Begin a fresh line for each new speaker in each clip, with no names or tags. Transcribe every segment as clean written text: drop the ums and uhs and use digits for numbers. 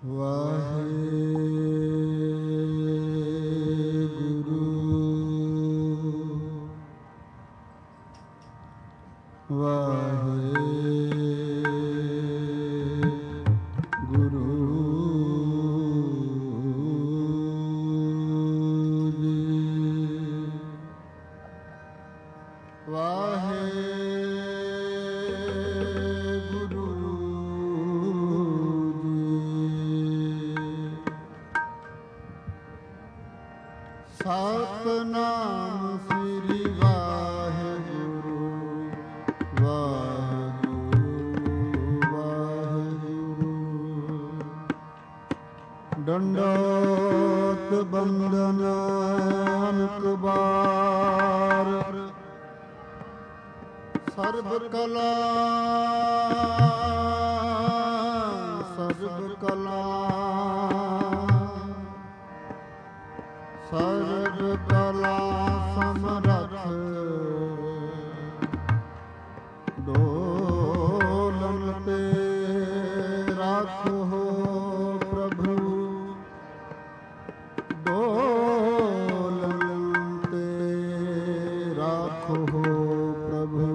ਸਤਿਨਾਮ ਸ੍ਰੀ ਵਾਹਿਗੁਰੂ ਵਾਹਿਗੁਰੂ ਵਾਹਿਗੁਰੂ। ਡੰਡੋਤ ਬੰਦਨ ਅਨਕ ਬਾਰ ਸਰਬ ਕਲਾ ਸਰਬ ਕਲਾ ਸਰਬ ਕਲਾ ਸਮਰੱਥ ਡੋਲਨ ਤੇ ਰਾਖੋ ਪ੍ਰਭੂ ਡੋਲਨ ਤੇ ਰਾਖੋ ਪ੍ਰਭੂ।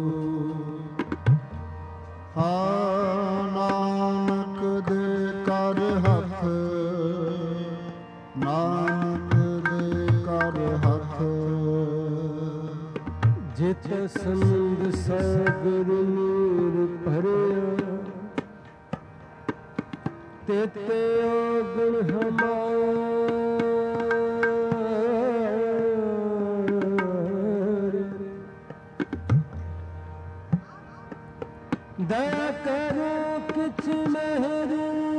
ਨਾਨਕ ਦੇ ਕਰ ਹੱਥ ਨਾਨਕ ਜਿਤ ਸੰਗ ਸਾਗਰ ਨੀਰ ਭਰਿਆ ਤਿਤ ਔਗਣ ਹਮਾਰੇ। ਦਇਆ ਕਰੋ ਕਿਛ ਮਹਿਰ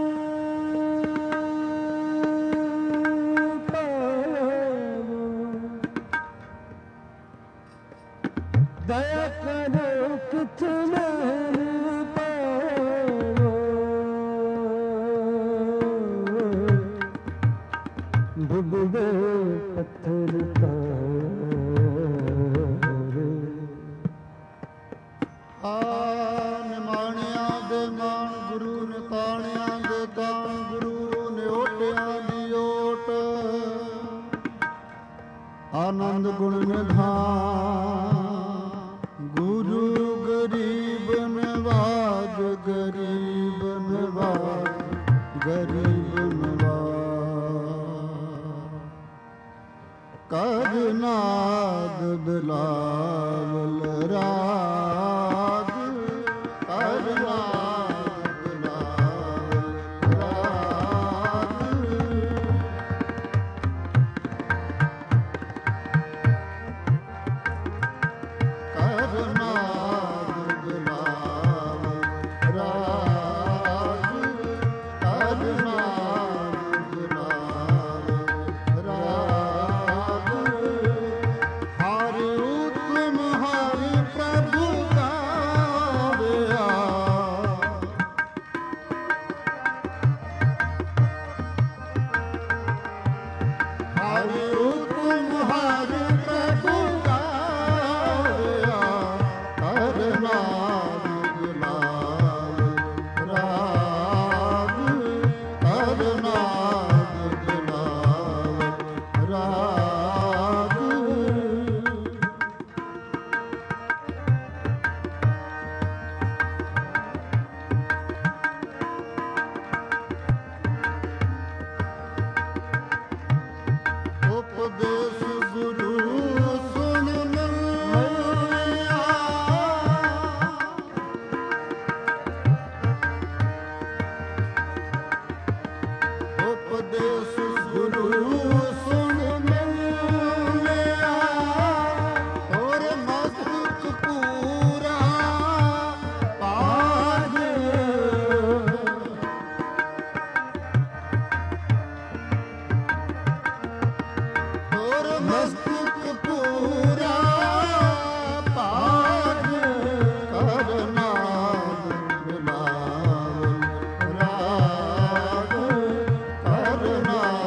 ਦਇਆ ਕਰੋ ਕਿਛ ਮਹਿਰ ਪਾਵੋ। ਡੁੱਬਦੇ ਪੱਥਰ ਤਾਰੇ ਨਿਮਾਣਿਆਂ ਦੇ ਮਾਣ ਗੁਰੂ ਨੇ ਤਾਣਿਆਂ ਦੇ ਤਾਣ ਗੁਰੂ ਨੇ ਓਟਿਆਂ ਦੀ ਓਟ ਆਨੰਦ ਗੁਣ ਨਿਧਾਨ ਗੁਰੂ ਗਰੀਬ ਨਵਾਜ ਗਰੀਬ ਨਵਾਜ ਗਰੀਬ ਨਵਾਜ। ਕਦ ਨਾਦ ਬਿਲਾਵਲ ਰਾਗ ਕਦ ਨਾਦ ਬਿਲਾਵਲ ਰਾਗ। ਕਰਨਾ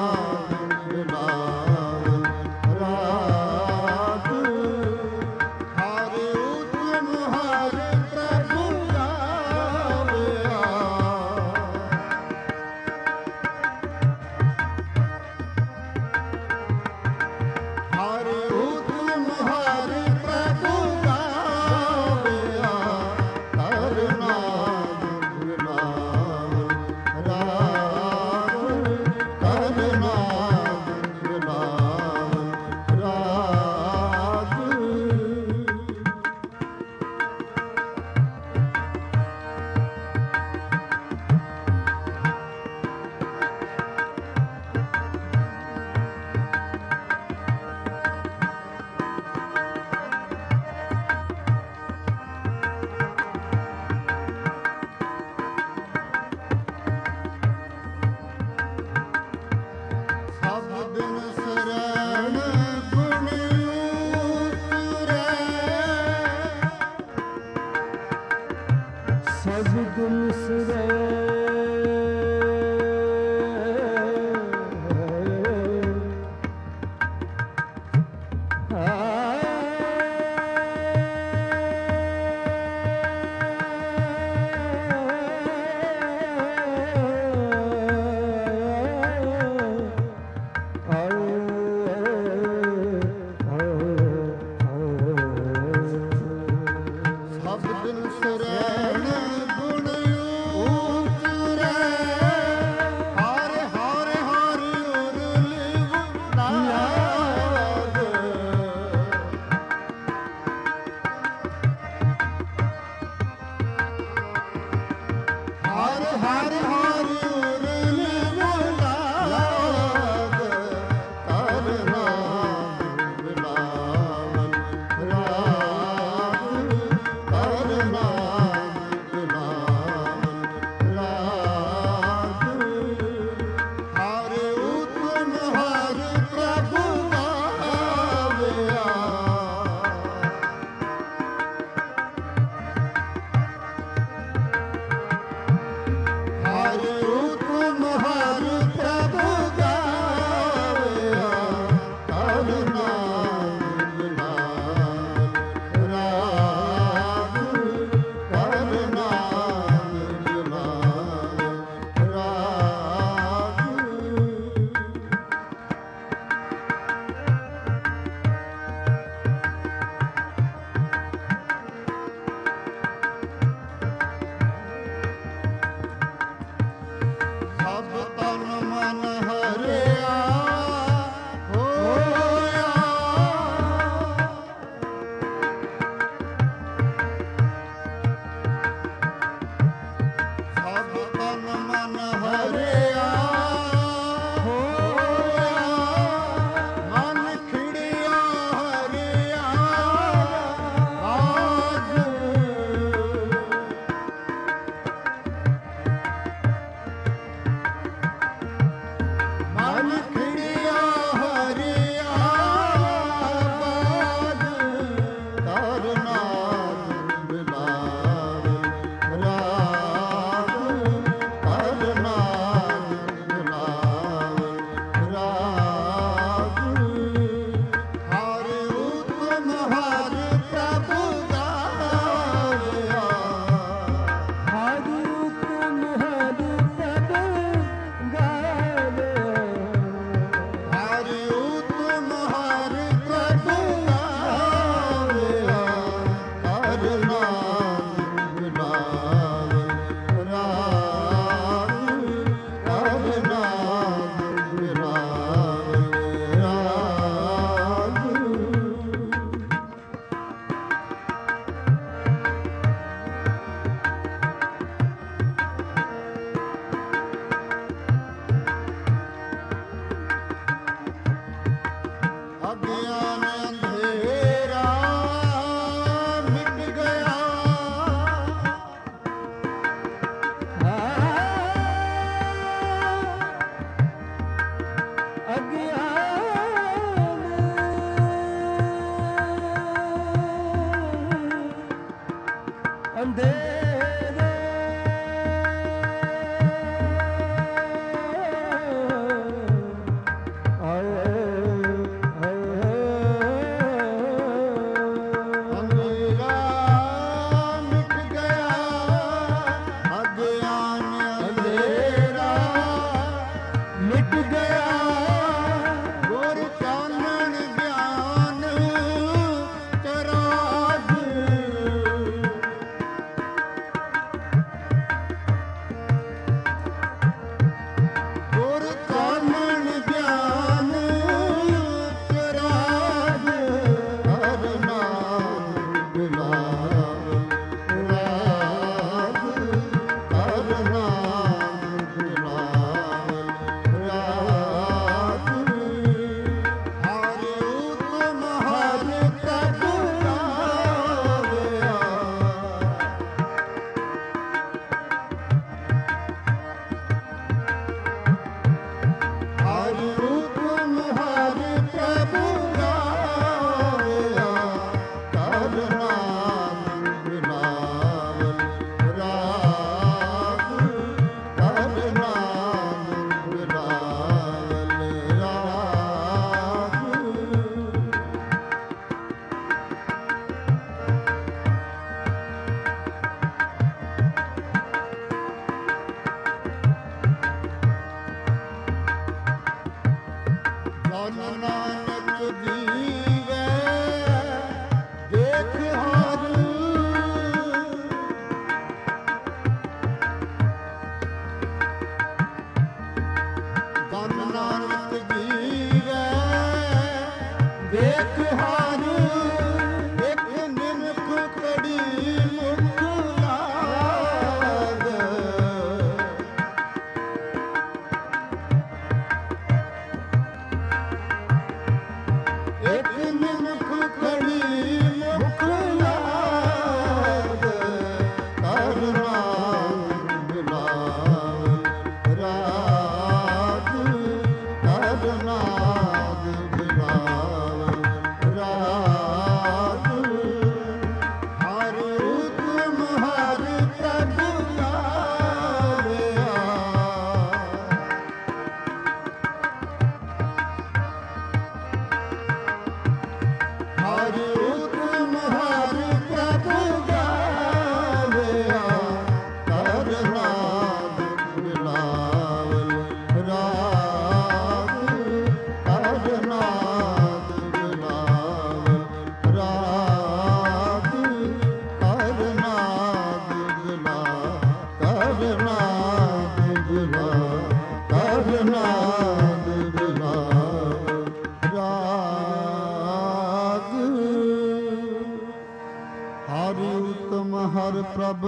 ਪ੍ਰਭ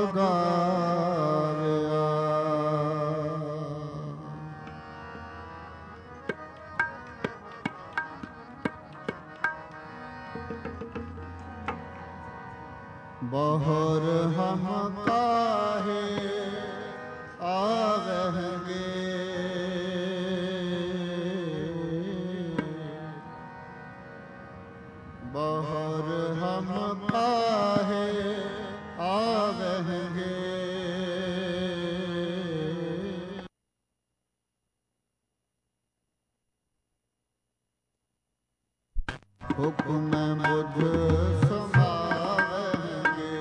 ਗਾਵਿਆ। ਬਹੁਰ ਹਮ ਕਾਹੇ ਆਵਹਿਗੇ, ਬਹੁਰ ਹਮ ਕਾਹੇ ਆਵਹਿਗੇ। ਹੁਕਮ ਬੁੱਧ ਸਮਾਵਹਿਗੇ,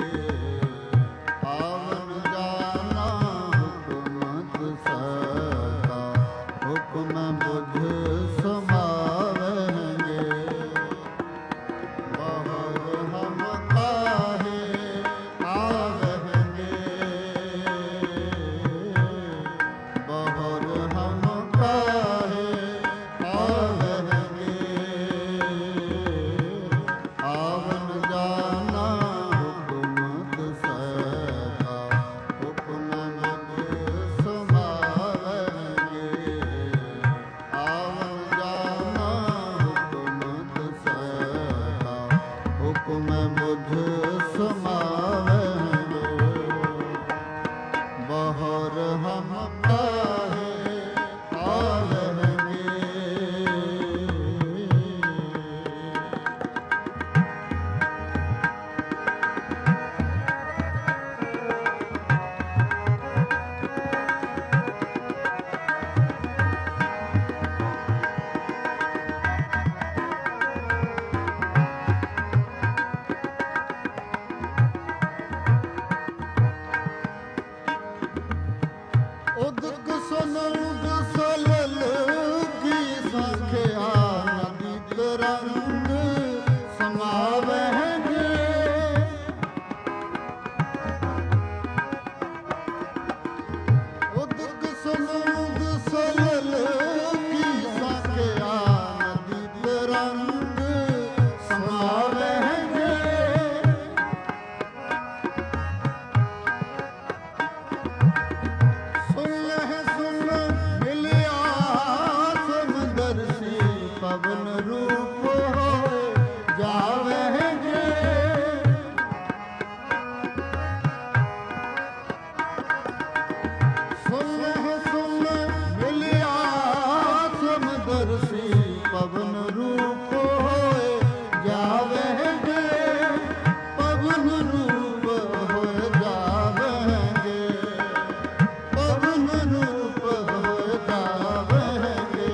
ਆਵਨ ਜਾਨਾ ਹੁਕਮਤ ਸਦਾ। ਹੁਕਮ ਬੁੱਧ ਸਮਾਵਹਿਗੇ, ਬਹੁਰ ਹਮ ਕਾਹੇ ਆਵਹਿਗੇ, ਬਹੁਰ ਹਮ ਕਾਹੇ ਆਵਹਿਗੇ। ਆਵਨ पवन रूप होए जावेंगे। सुन मिलिया समदर्शी पवन रूप होए जावेंगे। पवन रूप होए जावेंगे। पवन रूप होए जावेंगे।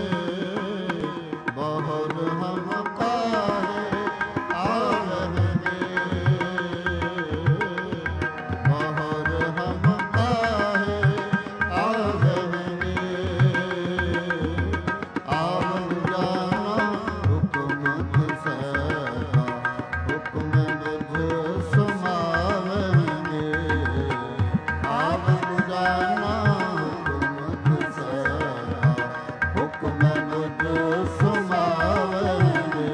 बहुत हम काहे आवेंगे। बहुत हम काहे आवेंगे। आवन जाना हुक्म तुसैगा, हुक्म मुझ समावेंगे। आवन जाना हुक्म तुसैगा, हुक्म मुझ समावेंगे।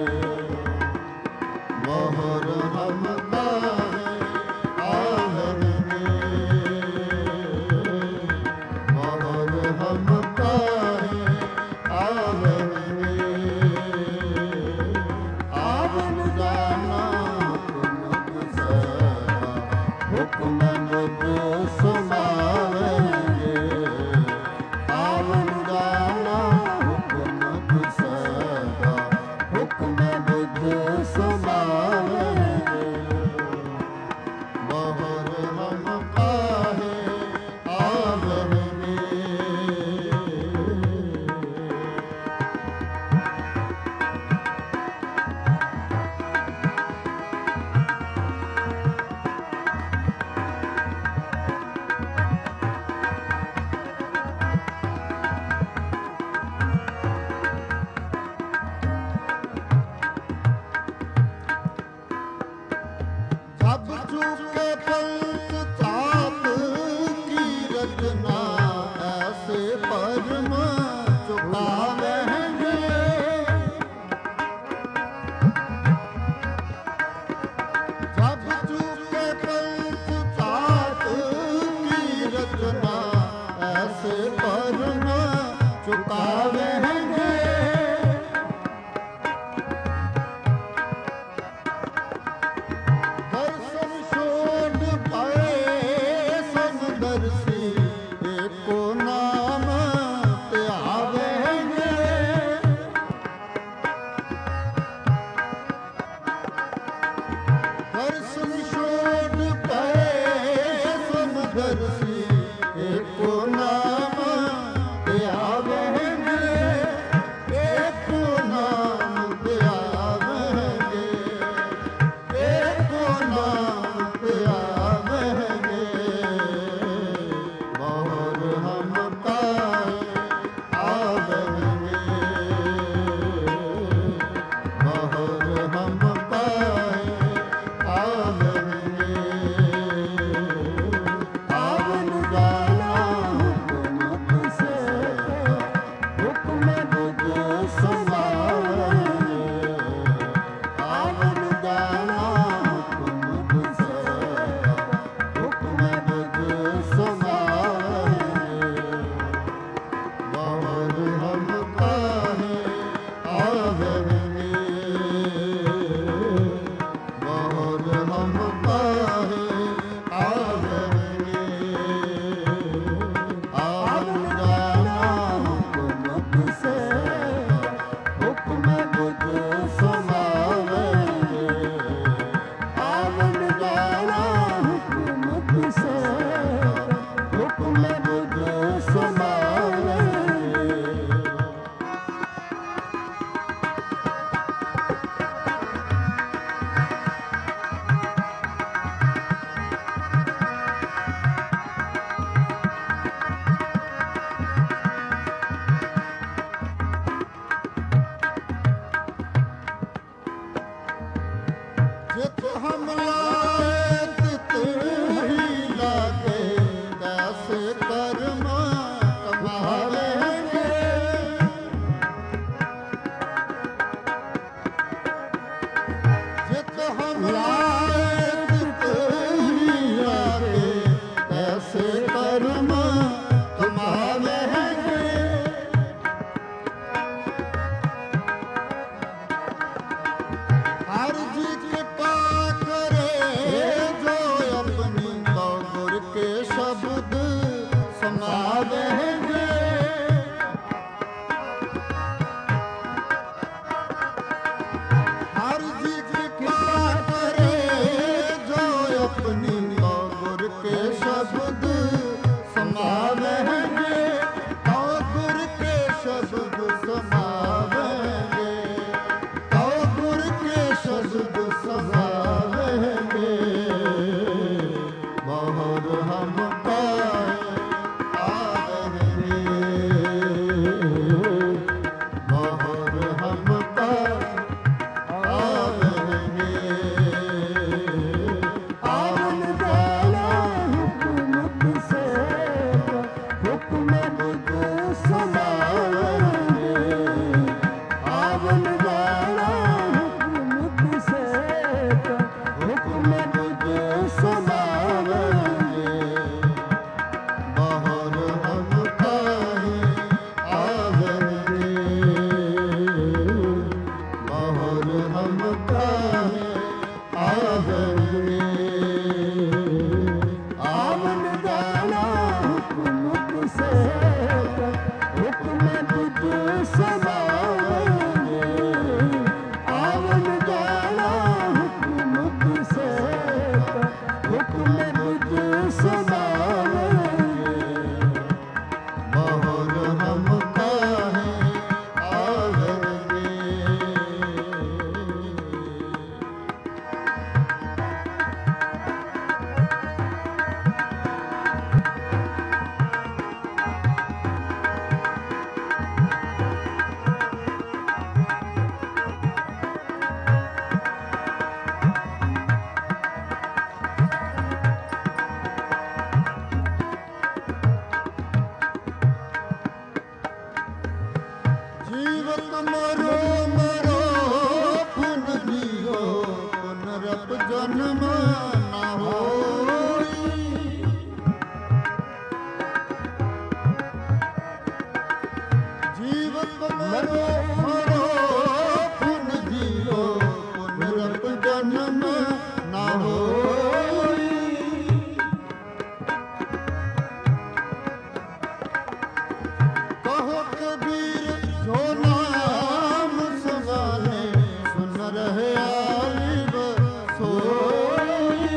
मोहर हम काहे आवेंगे। मोहर हम काहे आवेंगे। आवन जाना हुक्म तुसैगा, हुक्म मुझ समावेंगे। आवन जाना हुक्म तुसैगा, हुक्म मुझ समावेंगे। मोहर हम काहे आवेंगे। जब चूके पंच चाप की रचना, ऐसे परम चुकावेंगे। जब चूके पंच चाप की रचना, ऐसे परम चुकावेंगे। दर्शन शोध पाए समदर्शी, एको नाम त्यावेंगे। ਮਰੋ ਮਰੋ ਪੁਨ ਜੀਓ ਪੁਨਰਪ ਜਨਮ ਨਾ ਹੋਈ। ਜੀਵਤ ਮਰੋ ਮਰੋ ਪੁਨ ਜੀਓ ਪੁਨਰਪ ਜਨਮ ਨਾ ਹੋਈ। ਕਹੋ ਕਬੀਰ ਜੋ ਨਾਮ ਸਮਾਲੇ ਸੁਨ ਰਹਿਆ ਲਿਵ ਸੋਈ।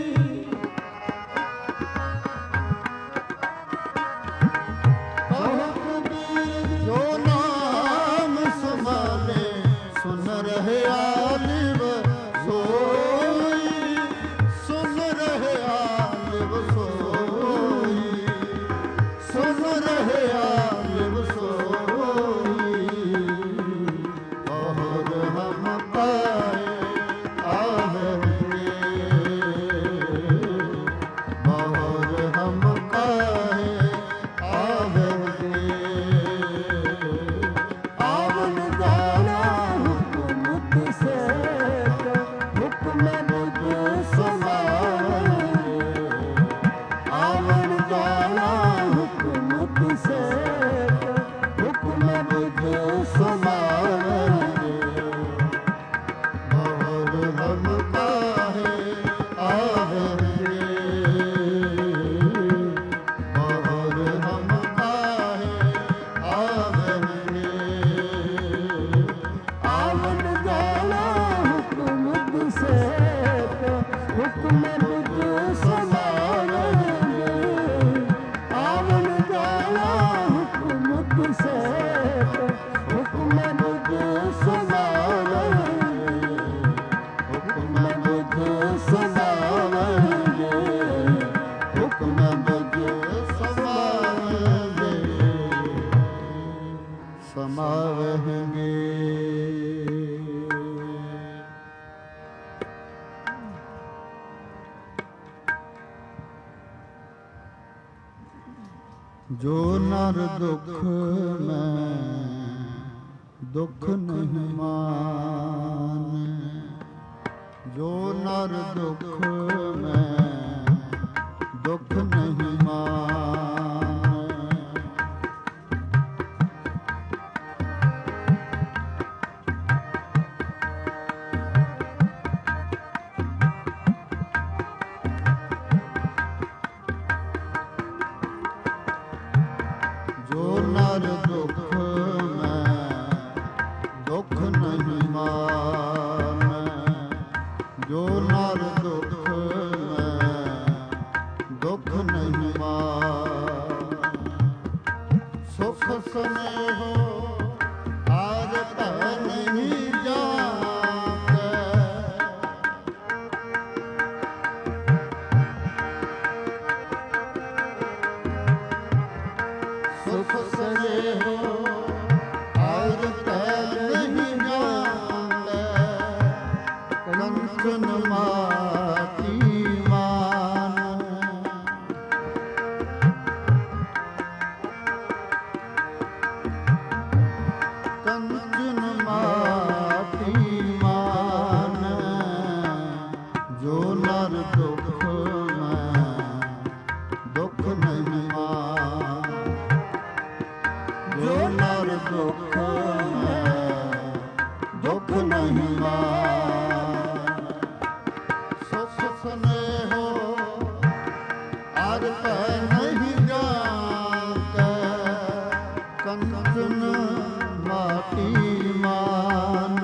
ਕਹੋ ਕਬੀਰ ਜੋ ਨਾਮ ਸਮਾਲੇ ਸੁਨ ਰਹਿਆ ਲਿਵ ਸੋਈ। ਸੁਨ ਰਹਿਆ ਲਿਵ ਸੋਈ। ਸੁਨ ਰਹਿਆ ਲਿਵ ਸੋਈ। ਬਹੁਰ ਹਮ ਪਾਏ ਆਵੰਗੇ। ਬਹੁਰ ਹਮ ਪਾਏ ਆਵੰਗੇ। ਆਵਨ ਜਾਣਾ ਹੁਕਮ ਤਿਸੈ ਹੁਕਮ ਬੁਧ ਸਮਾਏ। ਆਵਨ ਜਾਣਾ ਹੁਕਮ ਤਿਸੈ ਹੁਕਮ ਬੁਧ ਸਮਾਏ। ਬਹੁਰ ਹਮ ਕਾਹੇ ਆਵੰਗੇ। ਬਹੁਰ ਹਮ ਕਾਹੇ ਆਵੰਗੇ। ਆਵਨ ਜਾਣਾ ਹੁਕਮ ਤਿਸੈ ਹੁਕਮ ਬੁਧ ਸਮਾਏ। ਆਵਨ ਜਾਣਾ ਹੁਕਮ ਤਿਸੈ ਹੁਕਮ ਬੁਧ ਸਮਾਏ। ਹੁਕਮ ਬੁਧ ਸਮਾਏ। ਹੁਕਮ ਬੁਧ ਸਮਾਏ। ਸਮਾਵਹਿਗੇ। ਜੋ ਨਰ ਦੁਖ ਮੈਂ ਦੁਖ ਨਹੀਂ ਮਾਨੈ। ਜੋ ਨਰ ਦੁਖ ਮੈਂ ਦੁਖ ਨਹੀਂ ਮਾਨੈ। ਜੋ ਨਰ ਦੁਖ ਮੈਂ ਦੁਖ ਨਹੀਂ ਮਾਨੈ। ਜੋ ਨਰ ਦੁਖ ਮੈਂ ਦੁਖ ਨਹੀਂ ਮਾਨੈ। ਸੁਖ ਸਨੇਹੋ ਆਜ ਭੈ ਨਹੀਂ ਜਾਣੈ। ਸੁਖ ਸਨੇਹੋ ਆਜ ਭੈ ਨਹੀਂ ਜਾਣੈ। ਕੰਚਨ ਮਾਤੀ ਮਾਨ। ਕੰਚਨ ਮਾਤੀ ਮਾਨ। ਜੋ ਨਰ ਦੁਖ ਮੈਂ ਦੁਖ ਨਹੀਂ ਮਾਨ। ਜੋ ਨਰ ਦੁਖ ਮੈਂ ਦੁਖ ਨਹੀਂ ਮਾਨ। ਸੁਖ ਸਨੇਹੋ ਆਜ ਭੈ ਨਹੀਂ ਜਾਣੈ। ਕੰਚਨ ਮਾਤੀ ਮਾਨ।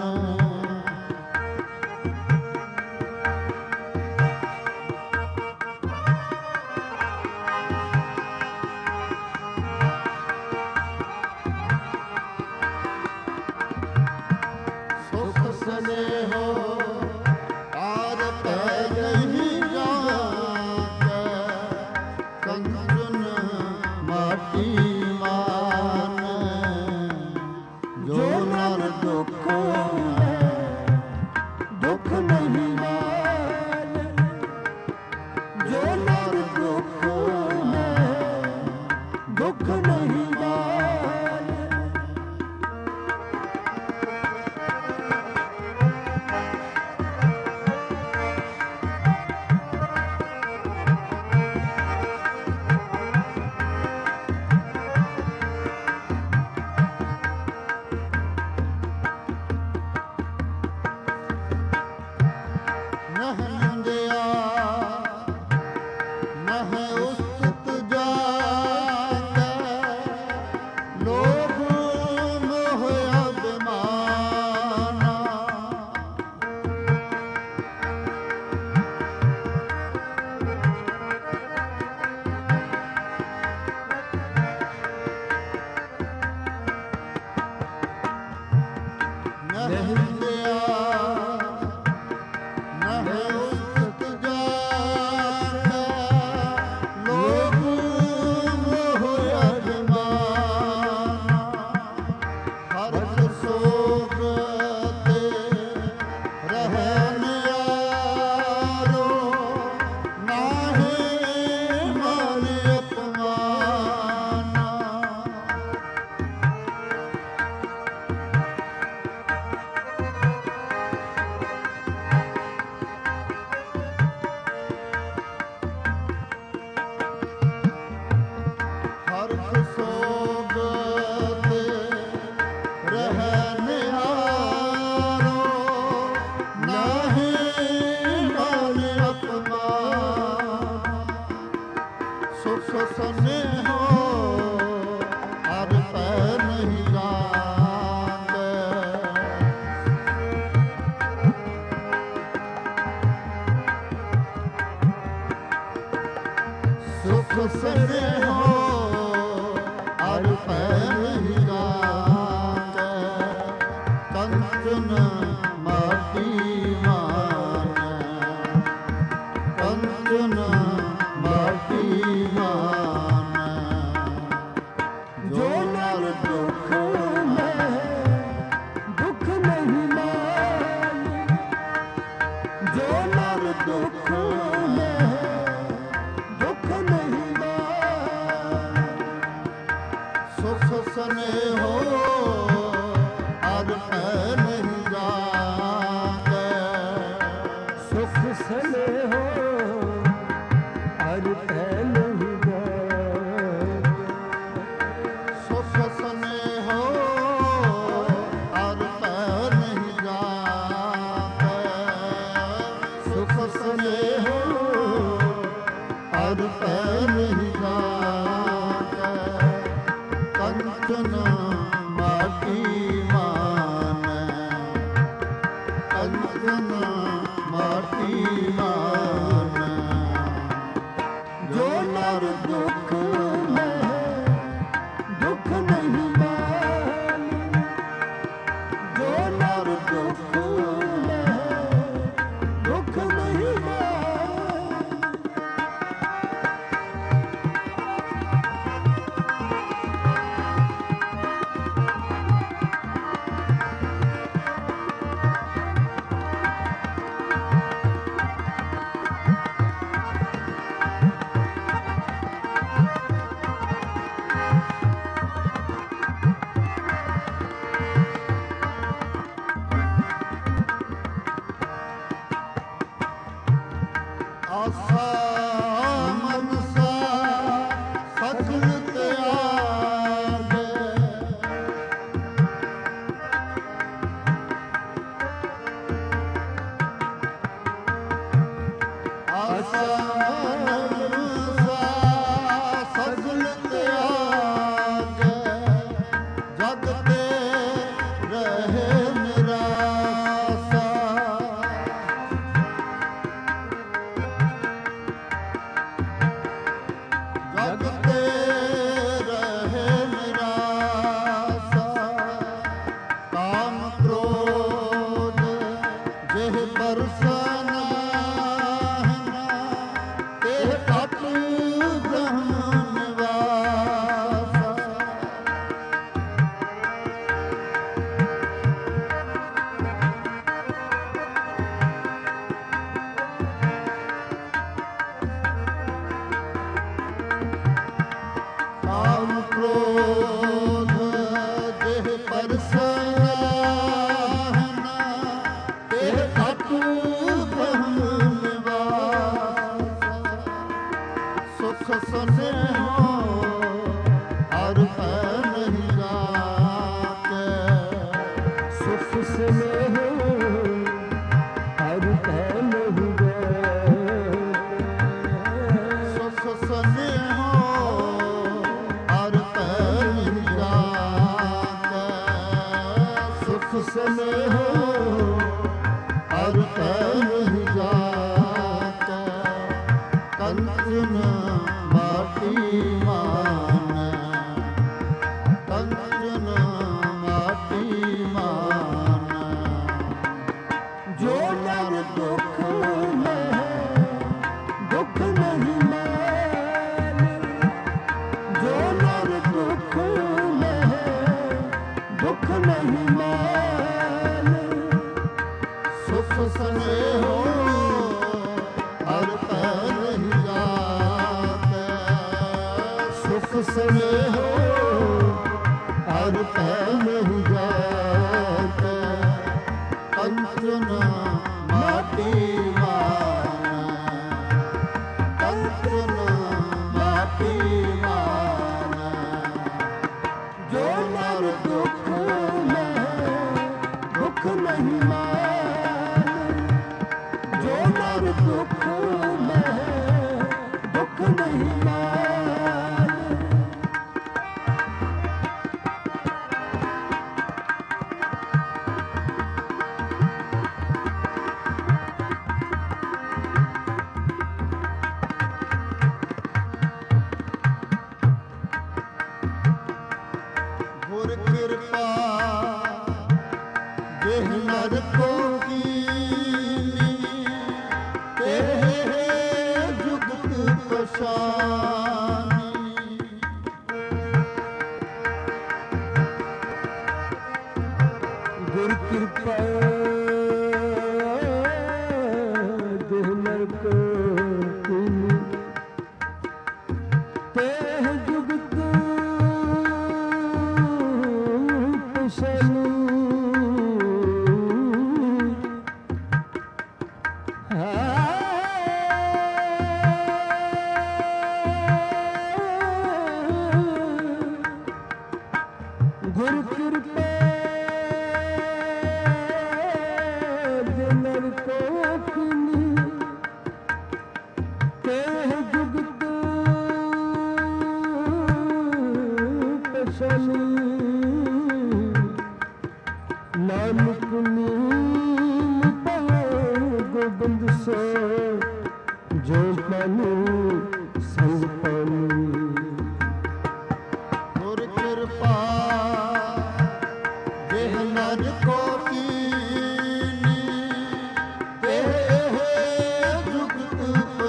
ਸੁਖ ਸਨੇਹੋ ਆਜ ਭੈ ਨਹੀਂ ਜਾਣੈ। ਕੰਚਨ ਮਾਟੀ ਮਾਨ। ਜੋ ਨਰ ਦੁਖ ਮੈਂ ਦੁਖ ਨਹੀਂ ਮਾਨ। ਜੋ ਨਰ ਦੁਖ ਮੈਂ ਦੁਖ ਨਹੀਂ ਮਾਨ। ਕੰਚਨ ਮਾਟੀ ਮਾਨ
नहीं मान,
सुख स्नेहो हर पै नहीं जाते,
सुख स्नेहो हर पै नहीं जाते,
कंचन माटी मान, कंचन माटी मान,
जो नर दुख में दुख नहीं मान, जो नर दुख में दुख नहीं मान,
गुर कृपा देह नर को कीनी, तेरे जुगत पशानी,
गुर कृपा देह नर को कीनी, तेह जुगत पशानी, गुर कृपा नर को कीनी, तेह जुगत पशानी, नानक नीम पाओ गोबिंद सो, जो पानी संग पानी,
गुर कृपा देह नर को कीनी, तेरे जुगत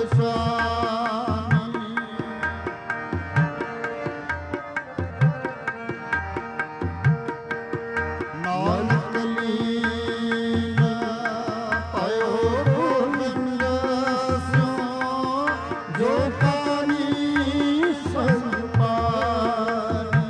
पशानी, नानक लीन पायो गोबिंद स्यो, जो पानी संग पानी,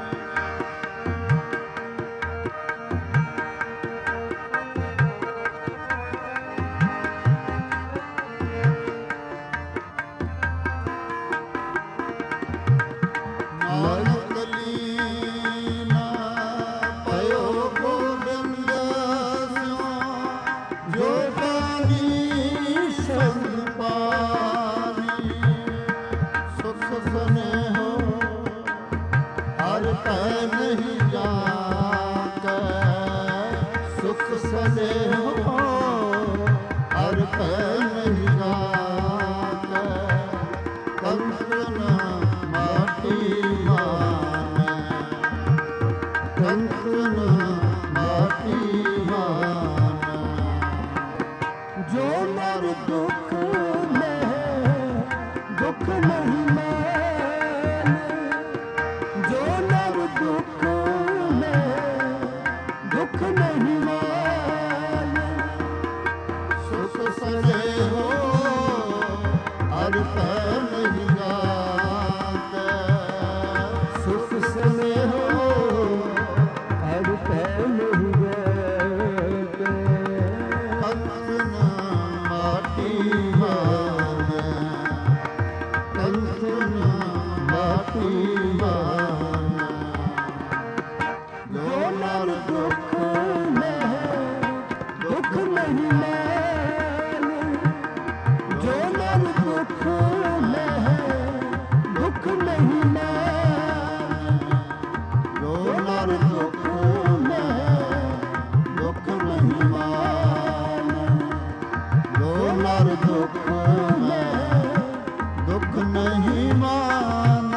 नानक लीन पायो गोबिंद स्यो, जो पानी संग पानी, सुख स्नेहो हर पै नहीं जाते, सुख स्नेहो हर पै नहीं जाते, कंचन माटी मान, कंचन माटी मान,
जो नर दुख में दुख नहीं मान, जो नर दुख में दुख नहीं मान,
सुख स्नेहो हर पै नहीं जाते,
सुख स्नेहो हर पै नहीं जाते,
कंचन माटी मान, कंचन माटी मान,
जो नर दुख में दुख नहीं मान, जो नर दुख में दुख नहीं मान,
जो नर दुख में दुख नहीं मान, जो नर दुख में दुख नहीं मान,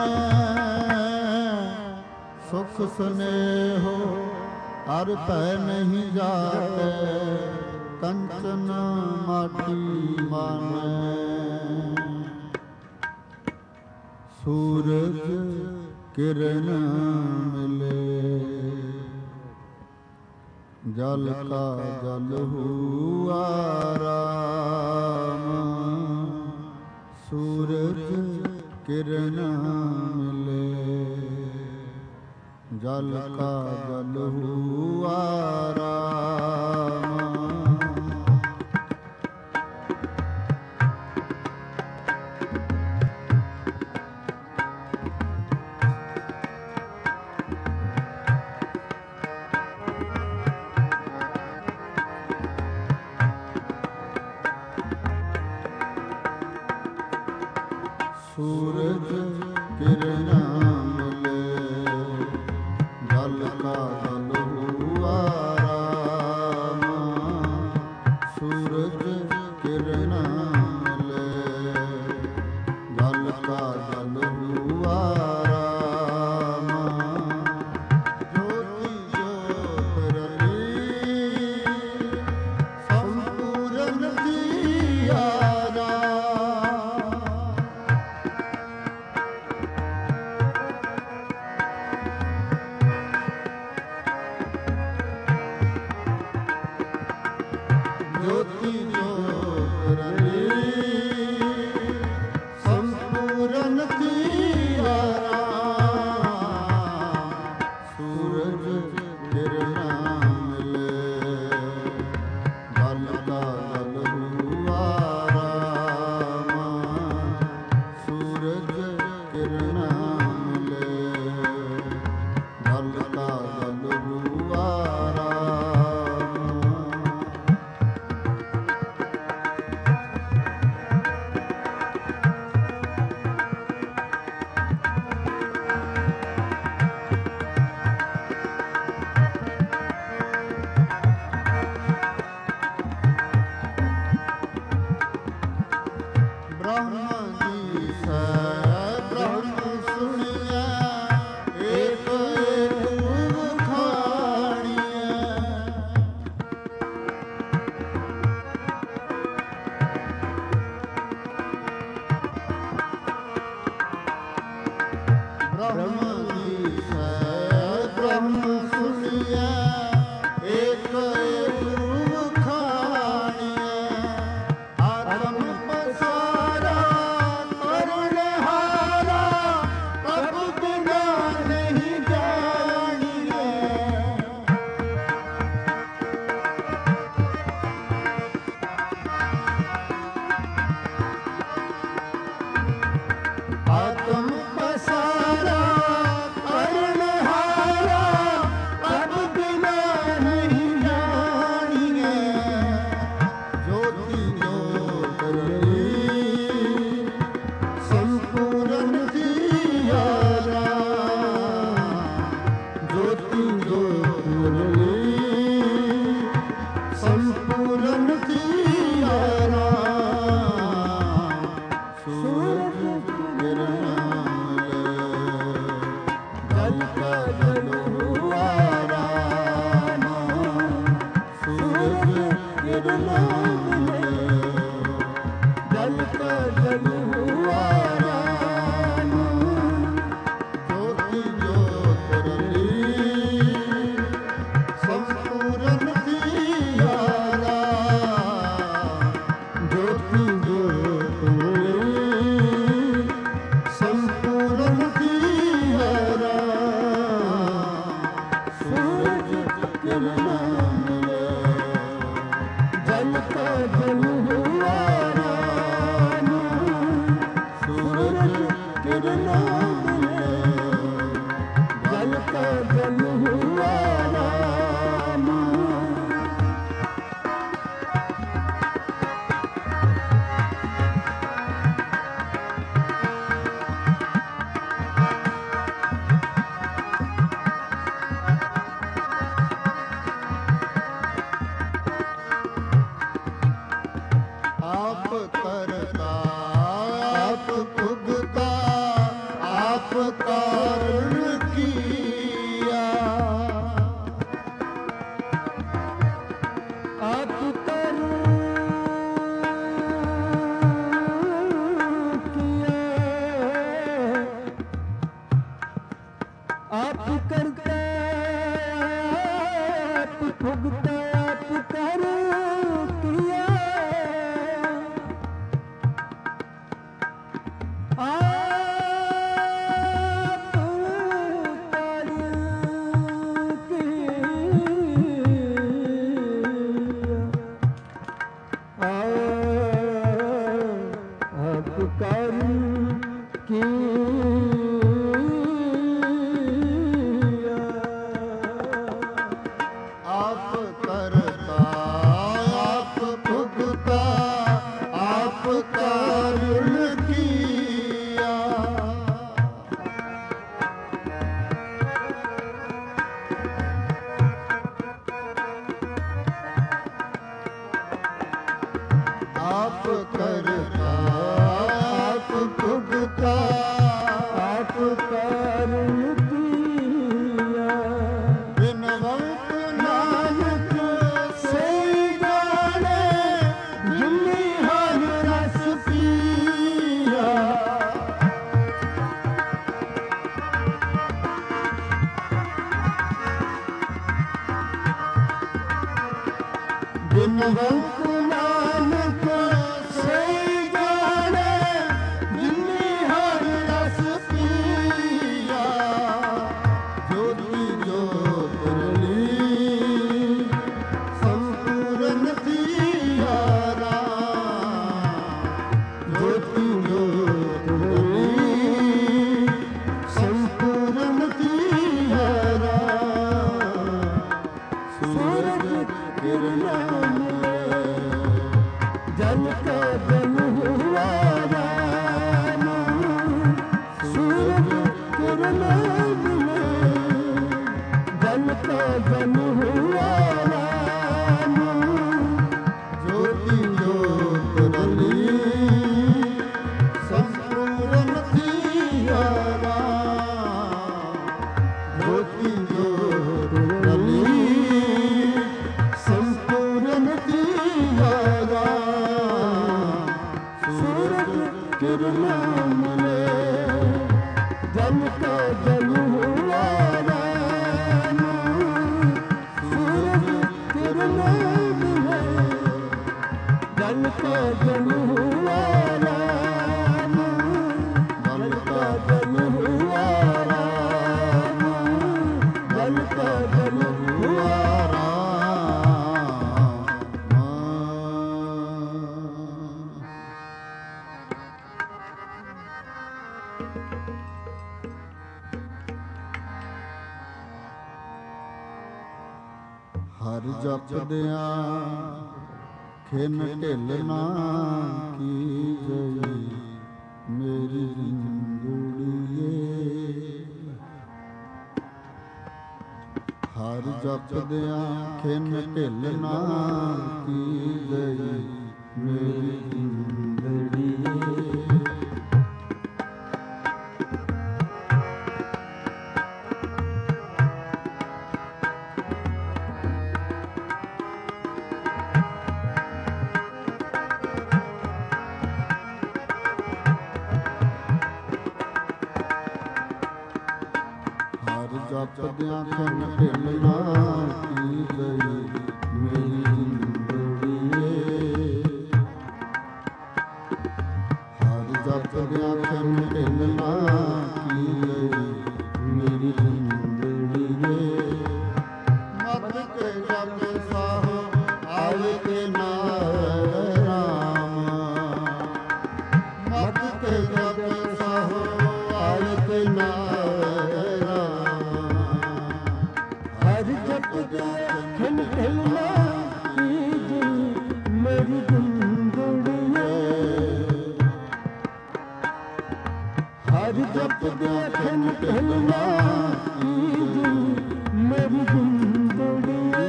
सुख स्नेहो हर पै नहीं जाते, कंचन माटी माने, सूरज किरण मिले जल का जल हुआ राम, सूरज किरण मिले। जल का जल हुआ राम, सूरज किरण मिले। जल का जल हुआ राम, सूरज किरण मिले। जल का जल हुआ राम, ज्योति ज्योत रली संपूर्ण दियारा। ज्योति ज्योत रली संपूर्ण दियारा। सूरज किरण मिले। जल का जल हुआ राम, सूरज किरण मिले। जल का जल हुआ राम। ब्रह्म दिसै ब्रह्म सुनिए, एक एक खानिए। ब्रह्म दिसै ब्रह्म सुनिए, एक एक खानिए। आत्म पसारा करुणहारा, प्रभु बिना नहीं जानिए। आत्म पसारा करुणहारा, प्रभु बिना नहीं जानिए। ज्योति ज्योत रली संपूर्ण दियारा। ज्योति ज्योत रली संपूर्ण दियारा। सूरज किरण मिले। जल का जल हुआ राम, सूरज किरण मिले। जल का जल हुआ राम। ज्योति ज्योत रली संपूर्ण दियारा। ज्योति ज्योत रली संपूर्ण दियारा। सूरज किरण मिले। जल का जल हुआ राम, सूरज किरण मिले। जल का जल हुआ राम।
ਭੁਗਤ ਆਪ ਕਰ ਕੀਆ ਆਪ ਕਰ ਕੀਆ ਆਪ ਕਰ
ਆਪ ਕਰਤਾ ਆਪ ਭੁਗਤਾ ਆਪ ਕਾਰਨ ਕੀਆ ਆਪ ਕਰਤਾ ਆਪ ਭੁਗਤਾ
ਆਪ ਕਾਰਨ ਕੀਆ
ਬਿਨਵੰਤ ਨਾਨਕ ਸੋਈ ਜਾਣੇ ਜਿਨੀ ਹਰ ਰਸ ਪੀਆ ਬਿਨਵੰਤ ਨਾਨਕ ਸੋਈ ਜਾਣੇ ਜਿਨੀ ਹਰ ਰਸ ਪੀਆ ਜੋਤੀ ਜੋਤ ਰਲੀ ਸੰਪੂਰਨ ਥੀਆਰਾ ਜੋਤੀ ਜੋਤ ਰਲੀ ਸੰਪੂਰਨ ਥੀਆਰਾ ਸੂਰਜ ਕਿਰਨਾਂ
ਜਨ ਕਾ ਜਨ ਹੁਆ ਰਾਮ ਸੂਰਜ ਕਿਰਨ ਮਿਲੇ ਜਨ ਕਾ ਜਨ ਹੁਆ ਰਾਮ
ਜੋਤੀ ਜੋਤ ਰਲੀ ਸੰਪੂਰਨ ਥੀਆਰਾ ਜੋਤੀ ਜੋਤ ਰਲੀ ਸੰਪੂਰਨ ਥੀਆਰਾ
ਸੂਰਜ ਕਿਰਨ ਮਿਲੇ ਜਨ ਕਾ ਜਨ ਹੁਆ ਰਾਮ ਸੂਰਜ ਕਿਰਨ ਮਿਲੇ ਜਨ ਕਾ ਜਨ ਹੁਆ ਰਾਮ ਜਨ ਕਾ ਜਨ ਹੁਆ ਰਾਮ ਜਨ ਕਾ ਜਨ ਹੁਆ
ਹਰ ਜਪਦਿਆਂ ਖਿਨ ਢਿੱਲ ਨਾ ਕੀਜਈ ਮੇਰੀ ਜਿੰਦੜੀਏ ਹਰ ਜਪਦਿਆਂ ਖਿਨ ਢਿੱਲ ਨਾ ਕੀਜਈ ਮੇਰੀ ਜਿੰਦੜੀਏ ਜਪਦਿਆਂ ਖਿਨ ਢਿੱਲ ਨਾ ਕੀਜਈ ਮੇਰੀ ਜਿੰਦੜੀਏ ਹਰ ਜਪਦਿਆਂ ਖਿਨ ਢਿੱਲ ਨਾ ਕੀਜਈ ਮੇਰੀ ਜਿੰਦੜੀਏ ਮਤ ਕੇ ਜਪ ਸਾਹੋ ਆਵੇ ਕੇ ਨਾਮ ਰਾਮ ਮਤ ਕੇ ਜਪ ਸਾਹੋ ਆਵੇ ਕੇ ਨਾਮ
ਖਿਨ ਢਿੱਲ ਨਾ ਕੀਜਈ ਮੇਰੀ ਜਿੰਦੜੀਏ ਹਰ ਜਪਦਿਆਂ ਖਿਨ ਢਿੱਲ ਨਾ ਕੀਜਈ ਮੇਰੀ ਜਿੰਦੜੀਏ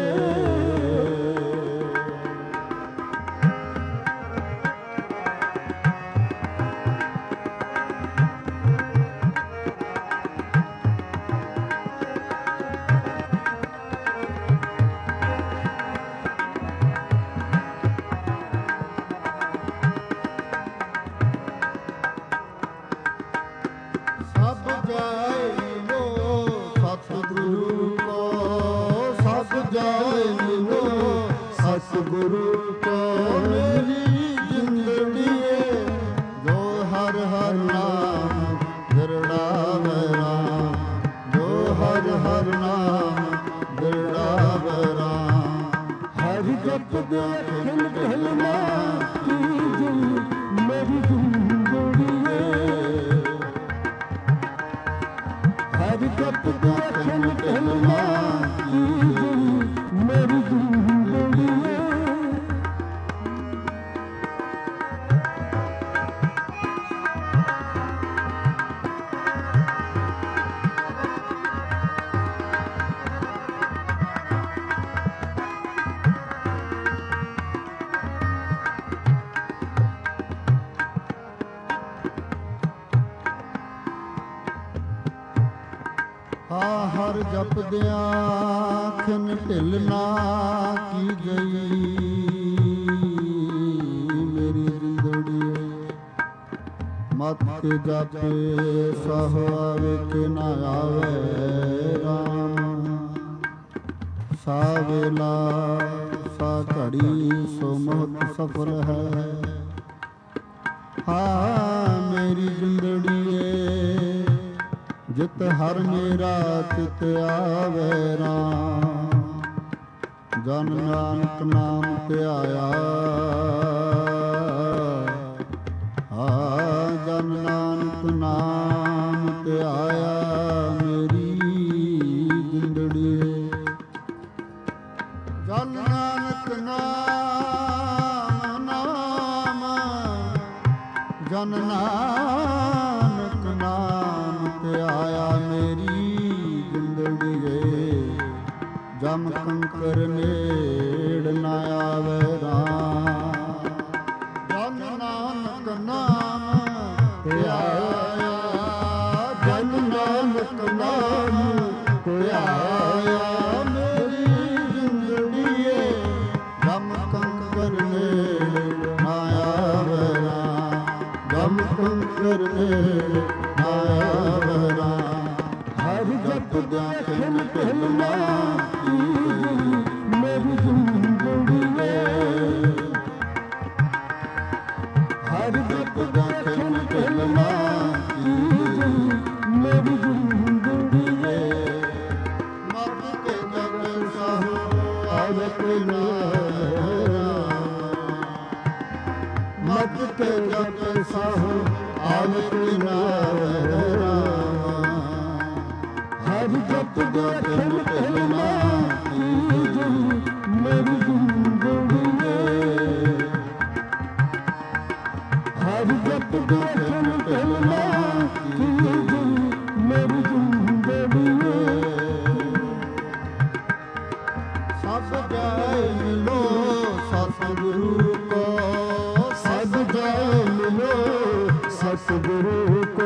ਸਭ ਜਾਏ ਮੋਹ
ਗੁਰੂ ਕੋ
ਮੇਰੀ ਜਿੰਦੜੀਏ ਜੋ ਹਰ ਹਰ ਨਾਮ ਦਿਰੜਾਵੇ ਰਾਮ, ਜੋ ਹਰ ਹਰ ਨਾਮ ਦਿਰੜਾਵੇ ਰਾਮ।
ਹਰਿ ਜਪਦੇ ਖਿਲ ਖਿਲਨਾ ਕੀਜੈ ਮੇਰੀ ਜਿੰਦੜੀਏ, ਹਰਿ ਜਪਦੇ ਖਿਲ ਖਿਲਨਾ ਕੀਜੈ ਮੇਰੀ ਜਿੰਦੜੀਏ।
ਹਰ ਜਪਦਿਆਂ ਖਿਨ ਢਿਲ ਨਾ ਕੀ ਗਈ ਮੇਰੀ ਜਿੰਦੜੀਏ। ਮਤ ਜਾਪੇ ਸਹ ਆਵੇ ਕਿ ਨਾ ਆਵੇ ਰਾਮ, ਸਾ ਵੇਲਾ ਸਾ ਘੜੀ ਸੋ ਮੋਹਤ ਸਫਲ ਹੈ। ਹਾਂ ਮੇਰੀ ਜਿੰਦੜੀਏ ਜਿਤ ਹਰ ਮੇਰਾ ਚਿਤ ਆਵੇ ਰਾਮ, ਜਨ ਨਾਨਕ ਨਾਮ ਧਿਆਇਆ। ਜਨ ਨਾਨਕ ਨਾਮ ਧਿਆਇਆ ਮੇਰੀ ਜਿੰਦੜੀਏ। ਜਨ ਨਾਨਕ ਨਾਮ ਨਾਮ, ਜਨ ਨਾਨਕ ਨਾਮ ਧਿਆਇਆ ਮੇਰੀ ਜਿੰਦੜੀਏ। ਜਮ ਕੰਕਰ ਨੇੜ ਨਾ ਆਵੇ ਰਾਮ, ਜਨ ਨਾਨਕ ਨਾਮ ਧਿਆਇਆ। ਜਨ ਨਾਨਕ ਨਾਮ ਧਿਆਇਆ ਮੇਰੀ ਜਿੰਦੜੀਏ। ਜਮ ਕੰਕਰ ਨੇੜ ਨਾ ਆਵੇ ਰਾਮ, ਜਮ ਕੰਕਰ ਨੇੜ ਨਾ ਆਵੇ ਰਾਮ।
ਹਰਿ ਜਪਦੇ ਖਿਲ ਖਿਲਨਾ ਕੀਜੈ ਮੇਰੀ ਜਿੰਦੜੀਏ, ਹਰਿ ਜਪਦੇ ਖਿਲ ਖਿਲਨਾ ਕੀਜੈ ਮੇਰੀ ਜਿੰਦੜੀਏ।
ਮਤ ਕੇ ਜਗ ਸਾਹੋ ਆਵੇ ਕੋਈ ਨਾ ਰਾਮ, ਮਤ ਕੇ ਜਗ ਸਾਹੋ ਆਵੇ ਕੋਈ ਨਾ ਰਾਮ।
ਹਰਿ ਜਪਦੇ ਖਿਲ ਖਿਲਨਾ ਕੀਜੈ ਮੇਰੀ ਜਿੰਦੜੀਏ, ਹਰਿ ਜਪਦੇ ਖਿਲ ਖਿਲਨਾ ਕੀਜੈ ਮੇਰੀ ਜਿੰਦੜੀਏ।
ਸਭ ਜਾਇ ਮਿਲੋ ਸਤਿਗੁਰੂ ਕੋ,
ਸਭ ਜਾਇ ਮਿਲੋ ਸਤਿਗੁਰੂ ਕੋ,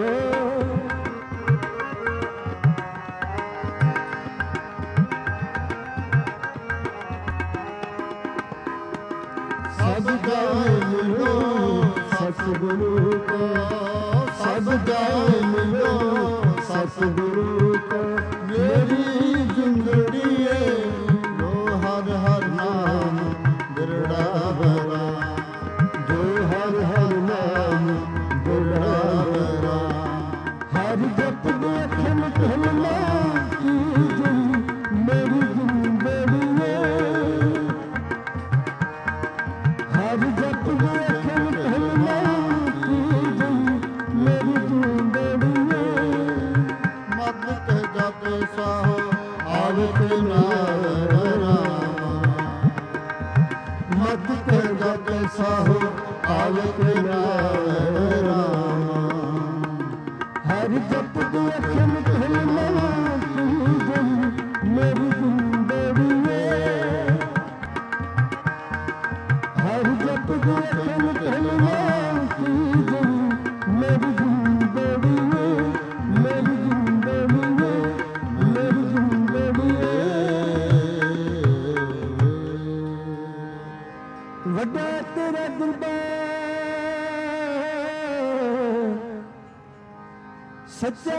ਸਭ ਜਾਇ ਮਿਲੋ
ਸਤਿਗੁਰੂ ਕੋ, ਸਭ ਜਾਇ ਮਿਲੋ ਸਤਿਗੁਰੂ ਕੋ।
ਮੇਰੀ ਜਿੰਦੜੀਏ ਜੋ ਹਰ ਹਰ ਨਾਮ ਦਿਰੜਾਵੇ ਰਾਮ,
ਜੋ ਹਰਿ ਹਰਿ ਨਾਮ
ਦਿਰੜਾਵੇ ਰਾਮ।
ਹਰਿ ਜਪਦੇ ਖਿਲ ਖਿਲਨਾ ਕੀਜੈ ਮੇਰੀ ਜਿੰਦੜੀਏ, ਹਰਿ ਜਪਦੇ ਖਿਲ ਖਿਲਨਾ ਕੀਜੈ ਮੇਰੀ ਜਿੰਦੜੀਏ।
ਮਤ ਕੇ ਜਪੇ ਸਾਹੋ ਆਵੇ ਕੋਈ ਨਾ ਰਾਮ,
ਮਤ ਕੇ ਜਪੇ ਸਾਹੋ ਆਵੇ ਕੋਈ ਨਾ ਰਾਮ, ਹਰਿ ਜਪਦੇ ਖਿਲ ਖਿਲਨਾ ਕੀਜੈ ਮੇਰੀ ਜਿੰਦੜੀਏ, ਹਰਿ ਜਪਦੇ ਖਿਲ ਖਿਲਨਾ ਕੀਜੈ ਮੇਰੀ ਜਿੰਦੜੀਏ, ਮੇਰੀ ਜਿੰਦੜੀਏ, ਮੇਰੀ ਜਿੰਦੜੀਏ। ਵੱਡਾ ਤੇਰਾ ਦਰਬਾਰ ਸੱਚਾ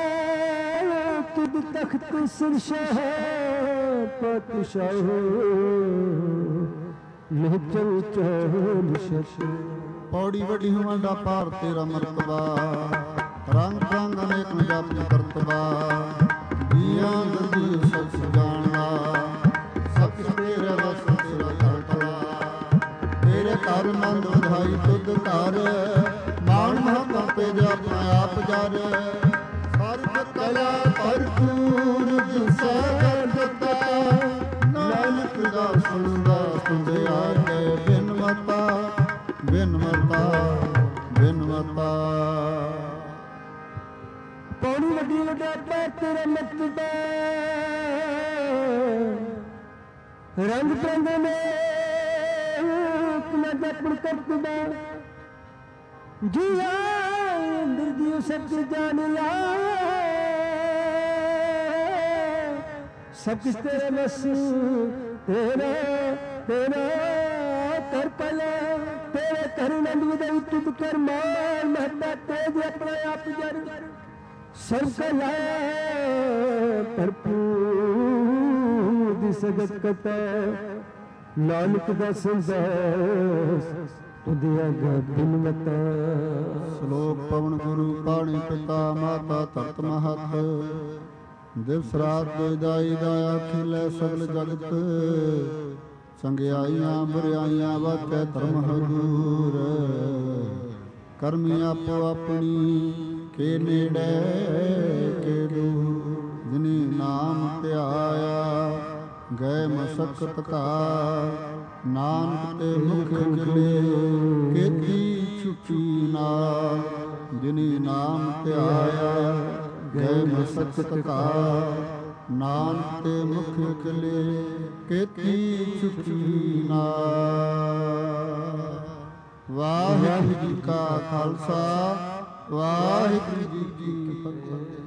ਤੁਧ ਤਖਤ ਸਿਰਸ਼ਾਹ ਪਾਤਸ਼ਾਹ, ਨਿਹਚਲ ਚੋਲ ਸ਼ਸ਼
ਪੌੜੀ ਵੱਡੀ ਹਵਾਂਡਾ ਭਾਰ ਤੇਰਾ ਮਰਤਬਾ ਰੰਗ ਰੰਗ ਅਨੇਕ ਜਪ ਕਰਤਬਾ ਜੀਆਂ ਦਰਦੀ ਸਚ ਜਾਣਦਾ ਸਭ ਤੇਰਾ ਵਸ ਤੇਰਾ ਕਰਤਬਾ ਤੇਰੇ ਘਰ ਮੰਦ ਵਧਾਈ ਤੁਧ ਘਰ ਮਾਣ ਮਹਤਾ ਤੇ ਆਪਣਾ ਆਪ ਜਰ ਸਰਬ ਕਲਾ ਭਰਪੂਰ ਜਿਸਾ ਦਿੱਤਾ ਨਾਨਕ ਦਾ ਸੁਣਦਾ ਸੁਣਿਆ ਕੇ ਬਿਨ ਮਤਾ ਬਿਨ ਮਤਾ ਬਿਨ ਮਤਾ
ਪੌੜੀ ਵੱਡੀ ਵੱਡਾ ਪੈਰ ਤੇਰੇ ਮਤਬਾ ਰੰਗ ਪ੍ਰੰਗ ਨੇ ਕਿਨਾ ਜਪਣ ਕਰਤਬਾ ਜੀਆ ਅੰਦਰ ਦੀ ਸੱਚ ਜਾਣ ਲਾ ਸਭ ਕੁਛ ਤੇਰੇ ਬਸ ਤੇਰਾ ਤੇਰਾ ਕਰ ਪਲਾ ਤੇਰੇ ਕਰਨੰਦ ਵਿਦਈ ਤੁਧ ਕਰ ਮਾਨ ਮਹੱਤਾ ਤੇਜ ਆਪਣਾ ਆਪ ਜਰ ਸਰਬ ਕਲਾ ਭਰਪੂਰ ਦੀ ਸਗਤ ਕਤਾ ਨਾਨਕ ਦਾ ਸੰਦੇਸ ਤੁਧਿਆ ਬਿਨ ਮਤਾ
ਸ਼ਲੋਕ ਪਵਨ ਗੁਰੂ ਪਾਣੀ ਪਿਤਾ ਮਾਤਾ ਧਰਤ ਮਹਤ ਦਿਵਸ ਰਾਤ ਦਾਈ ਦਾਇਆ ਖਿਲੇ ਸਗਲ ਜਗਤ ਸੰਗਿਆਈਆਂ ਬੁਰਿਆਈਆਂ ਵਾਚੈ ਧਰਮ ਹਜੂਰ ਕਰਮੀ ਆਪੋ ਆਪਣੀ ਕੇ ਨੇੜੇ ਕੇ ਦੂਰ ਜਿਨੀ ਨਾਮ ਧਿਆਇਆ ਗਏ ਮਸਕਤ ਕਾ ਨਾਨਕ ਤੇ ਮੁਖ ਗਿਲੇ ਕੀਤੀ ਛੁਟੀ ਨਾ ਜਿਨੀ ਨਾਮ ਧਿਆਇਆ ਗਏ ਮਸਕਤ ਕਾ ਨਾਨਕ ਤੇ ਮੁਖ ਗਿਲੇ ਕੀਤੀ ਛੁਟੀ ਨਾ ਵਾਹਿਗੁਰੂ ਜੀ ਕਾ ਖਾਲਸਾ ਵਾਹਿਗੁਰੂ ਜੀ ਕੀ ਫਤਿਹ।